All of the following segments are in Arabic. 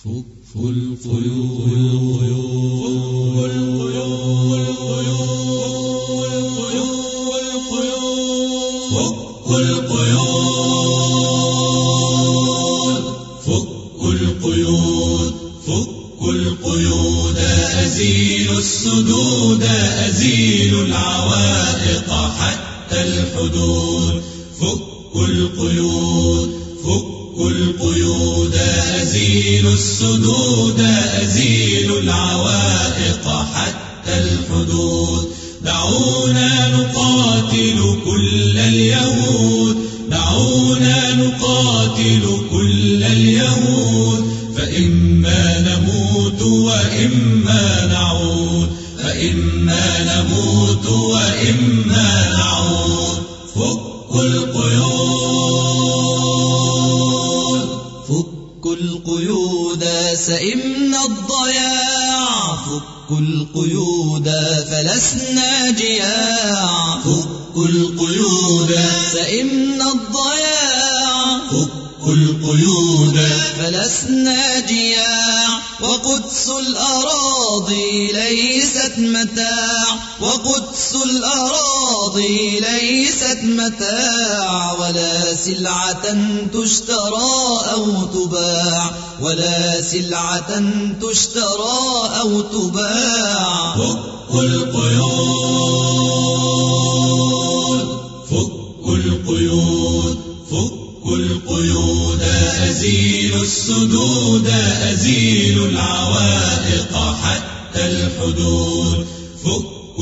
فك القيود أزيل السدود أزيل العوائق حتى الحدود فك القيود أزيل السدود أزيل العوائق حتى الحدود دعونا نقاتل كل اليهود دعونا نقاتل كل اليهود فإما نموت وإما نعود فإما نموت وإما نعود فك القيود سئمنا الضياع فك القيود فلسنا جياع فك القيود سئمنا الضياع فك القيود فلسنا جياع وقدس الأراضي ليست متاع وقدس الأراضي ليست متاع ولا سلعة تشترى أو تباع ولا سلعة تشترى أو تباع فك القيود فك القيود أزيل السدود أزيل العوائق حتى الحدود فك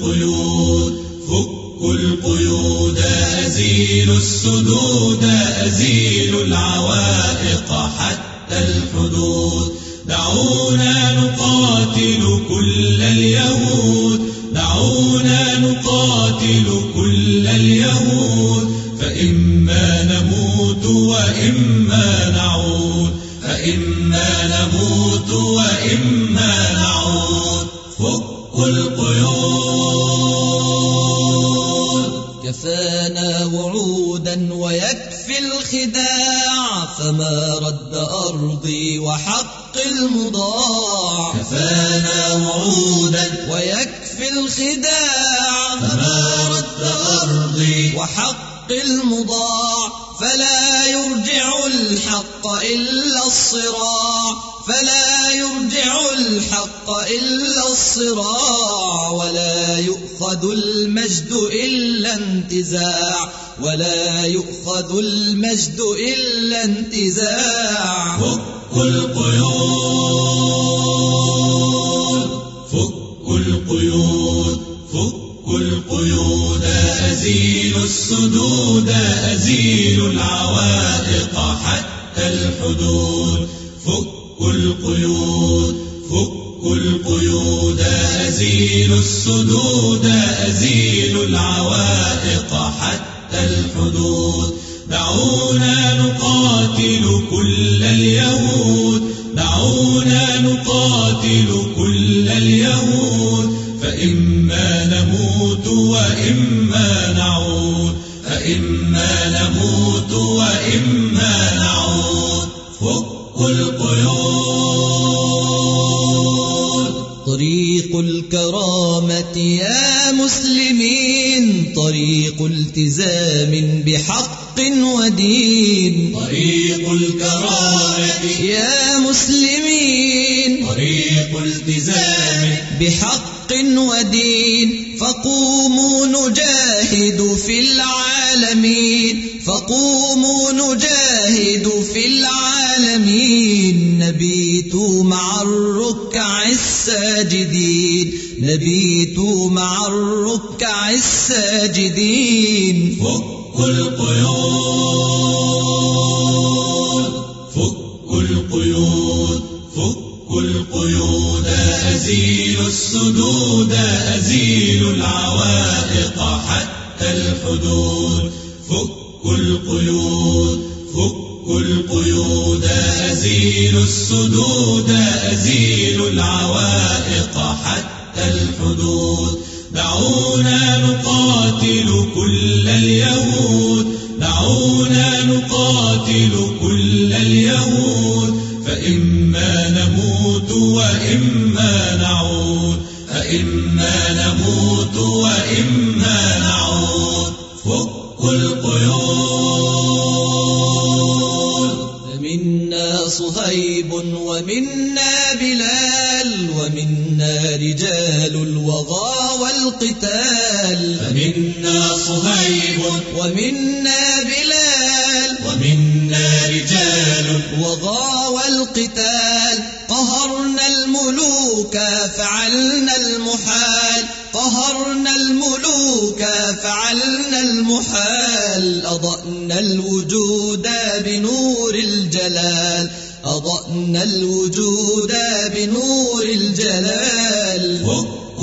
القيود أزيل السدود أزيل العوائق حتى الحدود دعونا نقاتل كل اليهود دعونا نقاتل كل اليهود فإما نموت وإما نعود فإما نموت وإما نعود فك القيود كفانا وعودا ويكفي الخداع فما رد أرضي وحق المضاع كفانا وعودا ويكفي الخداع فما رد أرضي وحق المضاع فلا يرجع الحق إلا الصراع فلا يرجع الحق إلا الصراع ولا يؤخذ المجد إلا انتزاع ولا يؤخذ المجد إلا انتزاع فك القيود أزيل السدود أزيل العوائق حتى الحدود فك القيود أزيل السدود أزيل العوائق حتى الحدود دعونا نقاتل كل اليهود دعونا نقاتل كل اليهود فإما نموت وإما نعود فإما نموت وإما نعود فك القيود طريق الكرامة يا مسلمين طريق التزام بحق ودين طريق الكرامة يا مسلمين طريق التزام بحق ودين فقوموا نجاهد في العالمين فقوموا نجاهد في العالمين نبيت مع الركع الساجدين نبيت مع الركع الساجدين فك القيود أزيل السدود أزيل العوائق حتى الحدود فك القيود أزيل السدود أزيل العوائق حتى الحدود دعونا نقاتل كل اليهود دعونا نقاتل كل اليهود فإما نموت وإما نعود، فإما نموت وإما نعود. فك القيود. فمنا صهيب ومنا بلال ومنا رجال الوغى والقتال. فمنا صهيب ومنا بلال ومنا رجال الوغى والقتال. قهرنا الملوك فعلنا المحال، قهرنا الملوك فعلنا المحال. أضأنا الوجود بنور الجلال، أضأنا الوجود بنور الجلال. فك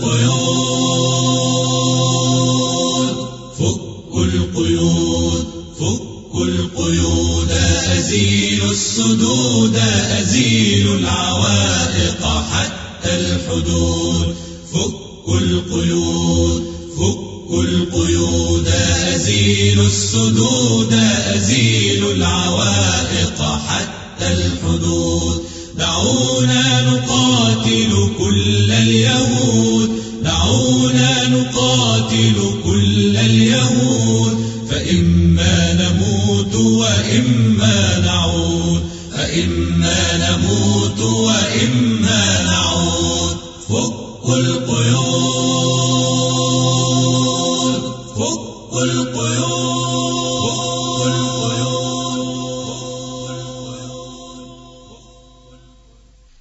القيود، فك القيود، فك القيود. أزيل السدود، أزيل العوائق حتى الحدود. فك القيود، فك القيود. أزيل السدود، أزيل العوائق حتى الحدود. دعونا نقاتل كل اليهود، دعونا نقاتل كل اليهود. فإما نموت وإما نعود، فإما نموت وإما نعود. فك القيود، فك